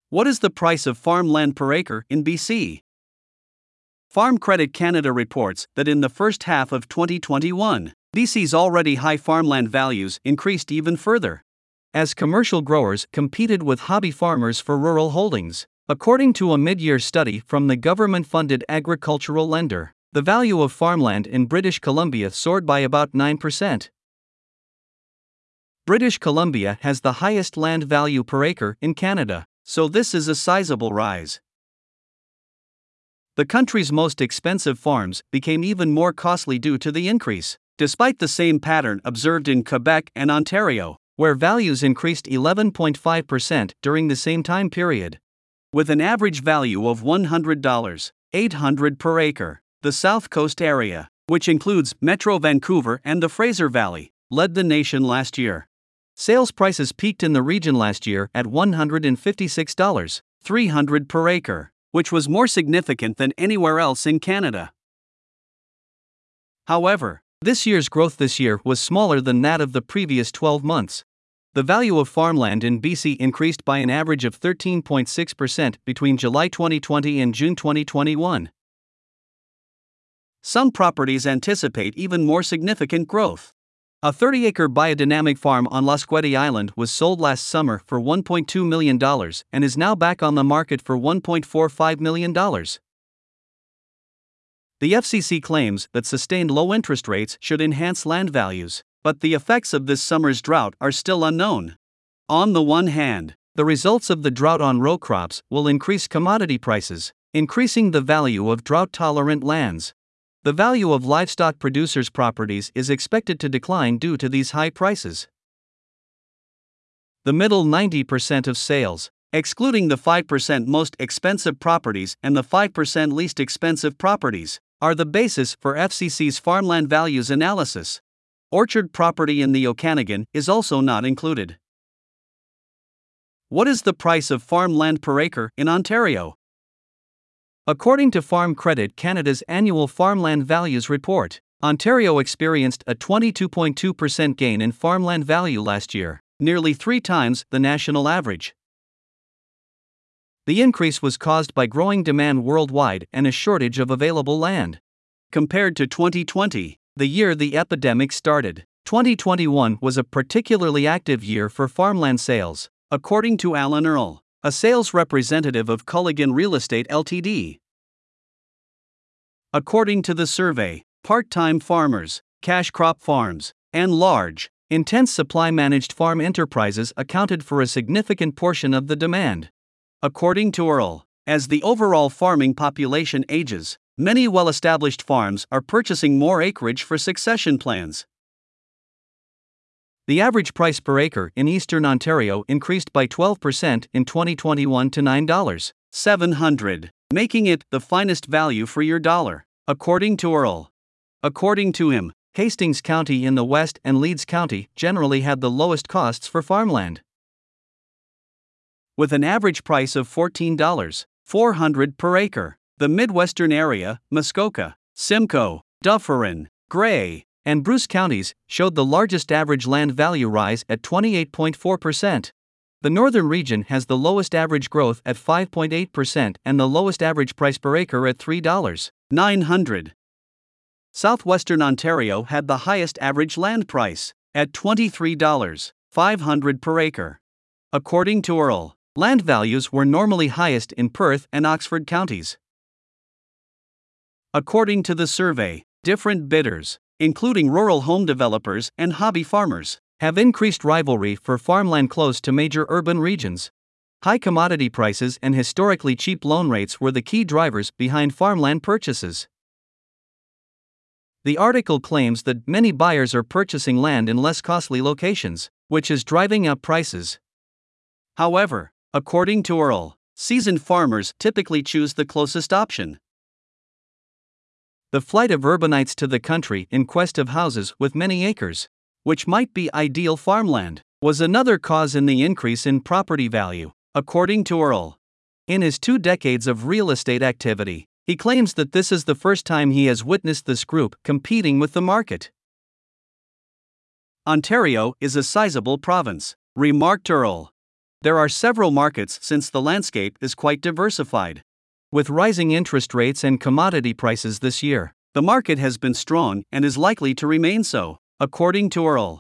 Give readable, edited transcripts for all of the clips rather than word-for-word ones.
What is the price of farmland per acre in BC? Farm Credit Canada reports that in the first half of 2021, BC's already high farmland values increased even further, as commercial growers competed with hobby farmers for rural holdings. According to a mid-year study from the government-funded agricultural lender, the value of farmland in British Columbia soared by about 9%. British Columbia has the highest land value per acre in Canada, so this is a sizable rise. The country's most expensive farms became even more costly due to the increase, despite the same pattern observed in Quebec and Ontario, where values increased 11.5% during the same time period. With an average value of $100, $800 per acre, the South Coast area, which includes Metro Vancouver and the Fraser Valley, led the nation last year. Sales prices peaked in the region last year at $156, $300 per acre, which was more significant than anywhere else in Canada. However, this year's growth was smaller than that of the previous 12 months. The value of farmland in BC increased by an average of 13.6% between July 2020 and June 2021. Some properties anticipate even more significant growth. A 30-acre biodynamic farm on Lasqueti Island was sold last summer for $1.2 million and is now back on the market for $1.45 million. The FCC claims that sustained low interest rates should enhance land values, but the effects of this summer's drought are still unknown. On the one hand, the results of the drought on row crops will increase commodity prices, increasing the value of drought-tolerant lands. The value of livestock producers' properties is expected to decline due to these high prices. The middle 90% of sales, excluding the 5% most expensive properties and the 5% least expensive properties, are the basis for FCC's farmland values analysis. Orchard property in the Okanagan is also not included. What is the price of farmland per acre in Ontario? According to Farm Credit Canada's annual Farmland Values Report, Ontario experienced a 22.2% gain in farmland value last year, nearly 3 times the national average. The increase was caused by growing demand worldwide and a shortage of available land. Compared to 2020, the year the epidemic started, 2021 was a particularly active year for farmland sales, according to Alan Earle, a sales representative of Culligan Real Estate Ltd. According to the survey, part-time farmers, cash crop farms, and large, intense supply-managed farm enterprises accounted for a significant portion of the demand. According to Earle, as the overall farming population ages, many well-established farms are purchasing more acreage for succession plans. The average price per acre in eastern Ontario increased by 12% in 2021 to $9.700, making it the finest value for your dollar, according to Earle. According to him, Hastings County in the west and Leeds County generally had the lowest costs for farmland. With an average price of $14.400 per acre, the Midwestern area, Muskoka, Simcoe, Dufferin, Grey, and Bruce counties showed the largest average land value rise at 28.4%. The northern region has the lowest average growth at 5.8% and the lowest average price per acre at $3.900. Southwestern Ontario had the highest average land price, at $23.500 per acre. According to Earle, land values were normally highest in Perth and Oxford counties. According to the survey, different bidders, including rural home developers and hobby farmers, have increased rivalry for farmland close to major urban regions. High commodity prices and historically cheap loan rates were the key drivers behind farmland purchases. The article claims that many buyers are purchasing land in less costly locations, which is driving up prices. However, according to Earle, seasoned farmers typically choose the closest option. The flight of urbanites to the country in quest of houses with many acres, which might be ideal farmland, was another cause in the increase in property value, according to Earle. In his 2 decades of real estate activity, he claims that this is the first time he has witnessed this group competing with the market. Ontario is a sizable province, remarked Earle. There are several markets since the landscape is quite diversified. With rising interest rates and commodity prices this year, the market has been strong and is likely to remain so, according to Earl.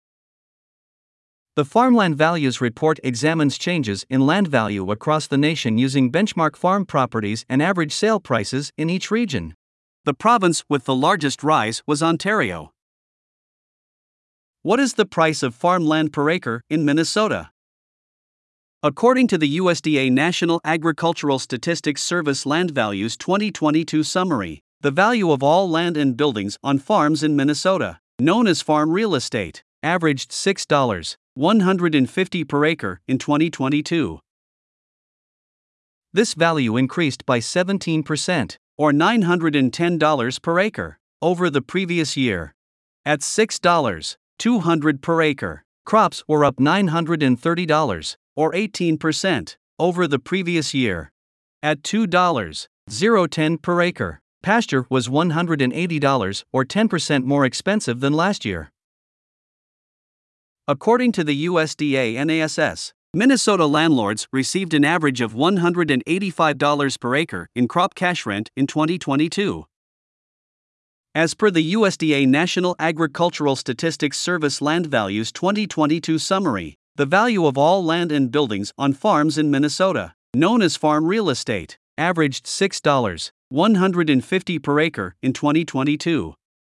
The Farmland Values Report examines changes in land value across the nation using benchmark farm properties and average sale prices in each region. The province with the largest rise was Ontario. What is the price of farmland per acre in Minnesota? According to the USDA National Agricultural Statistics Service Land Values 2022 summary, the value of all land and buildings on farms in Minnesota, known as farm real estate, averaged $6.150 per acre in 2022. This value increased by 17%, or $910 per acre, over the previous year. At $6.200 per acre, crops were up $930, or 18%, over the previous year. At $2.010 per acre, pasture was $180, or 10% more expensive than last year. According to the USDA NASS, Minnesota landlords received an average of $185 per acre in crop cash rent in 2022. As per the USDA National Agricultural Statistics Service Land Values 2022 summary, the value of all land and buildings on farms in Minnesota, known as farm real estate, averaged $6.150 per acre in 2022.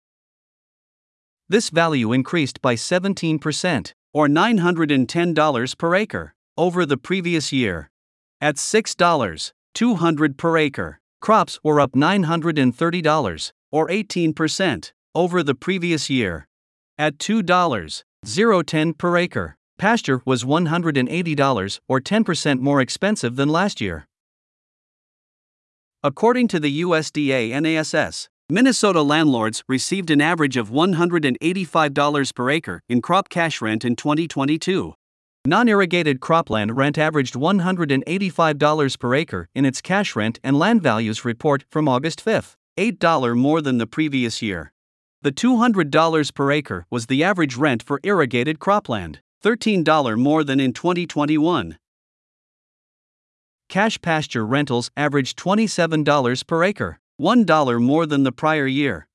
This value increased by 17%, or $910 per acre, over the previous year. At $6.200 per acre, crops were up $930, or 18%, over the previous year. At $2.010 per acre, pasture was $180, or 10% more expensive than last year. According to the USDA NASS, Minnesota landlords received an average of $185 per acre in crop cash rent in 2022. Non-irrigated cropland rent averaged $185 per acre in its cash rent and land values report from August 5, $8 more than the previous year. The $200 per acre was the average rent for irrigated cropland, $13 more than in 2021. Cash pasture rentals averaged $27 per acre, $1 more than the prior year.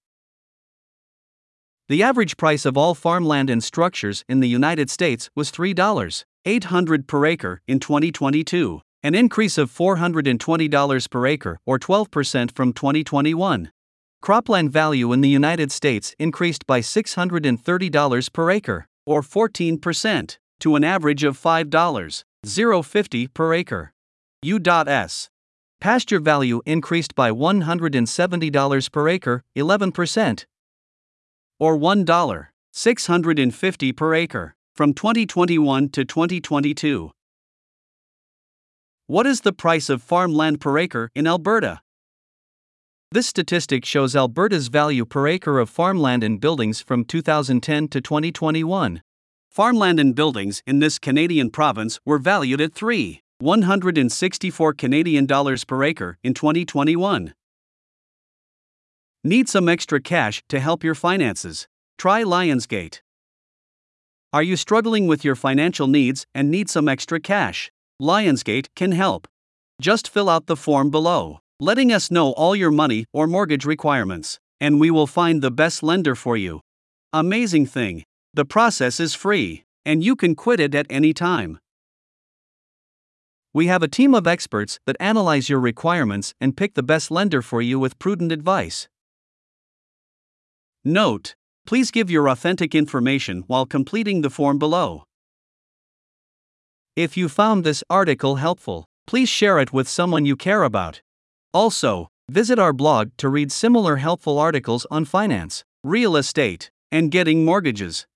The average price of all farmland and structures in the United States was $3.800 per acre in 2022, an increase of $420 per acre or 12% from 2021. Cropland value in the United States increased by $630 per acre, or 14%, to an average of $5.050 per acre. U.S. Pasture value increased by $170 per acre, 11%, or $1.650 per acre, from 2021 to 2022. What is the price of farmland per acre in Alberta? This statistic shows Alberta's value per acre of farmland and buildings from 2010 to 2021. Farmland and buildings in this Canadian province were valued at $164 Canadian dollars per acre in 2021. Need some extra cash to help your finances? Try Lionsgate. Are you struggling with your financial needs and need some extra cash? Lionsgate can help. Just fill out the form below, letting us know all your money or mortgage requirements, and we will find the best lender for you. Amazing thing, the process is free, and you can quit it at any time. We have a team of experts that analyze your requirements and pick the best lender for you with prudent advice. Note: please give your authentic information while completing the form below. If you found this article helpful, please share it with someone you care about. Also, visit our blog to read similar helpful articles on finance, real estate, and getting mortgages.